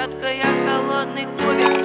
Детка, я холодный кубик.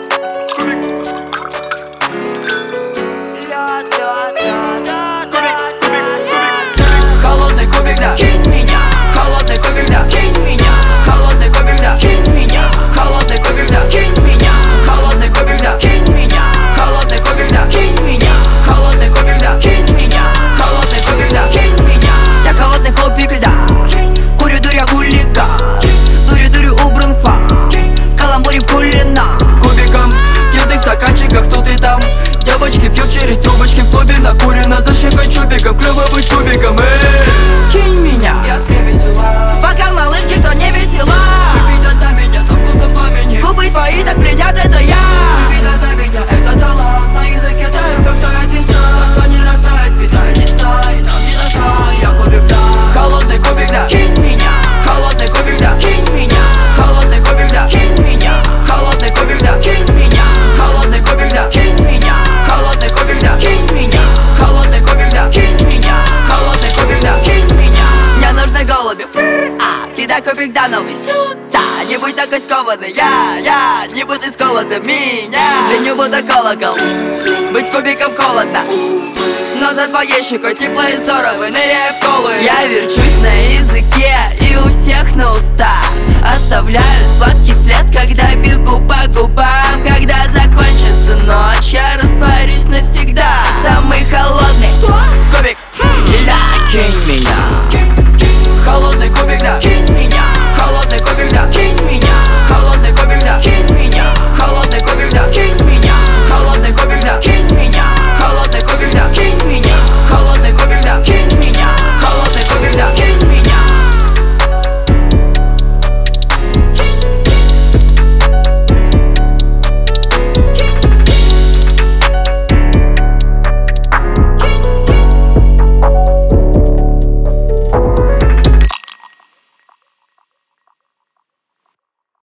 Холодный кубик, да, кинь меня. Холодный кубик, да, кинь меня. Холодный кубик, да, кинь меня. Холодный кубик, да, кинь меня. Холодный кубик, да, кинь меня. Холодный кубик, да, кинь меня. Холодный кубик, да, кинь меня. Холодный кубик, да, кинь меня. Я холодный кубик льда. Курю, дуря, хулиган. Дурю, убран фан. Каламбурим кулина. Кубиком пьют в стаканчиках тут и там. Девочки пьют через трубочки в клубе. Накурено за щекой чубиком. Клево быть кубиком, кинь меня. Я с весела. В бокал малышки, что не весела. Выпить одна меня со вкусом пламени. Губы твои так пленят, это я. Выпить одна меня, это талант. На языке таю, как тает весна. То, что не растает, питает не знает. Нам не нашла, я кубик, да. Холодный кубик, да, кинь меня. Холодный кубик, да, кинь меня. Холодный кубик, да, кинь меня. Холодный кубик, да, кинь меня. Холодный кубик, да, кинь меня. Холодный кубик, да, кинь меня. Холодный кубик, да, кинь меня. Холодный кубик, да, кинь меня. Мне нужны голуби, кидай кубик, да, новый сюда. Не будь такой скованный, я не буду сколотым меня. Звеню, будто колокол, быть кубиком холодно. Но за твоей щекой тепло и здорово, ныряя в колу. Я верчусь на языке и у всех на устах. Оставляю сладкий след, когда бегу по губам. Когда закончится ночь, я растворюсь навсегда. Самый холодный кубик, да, кинь меня. Холодный кубик, да,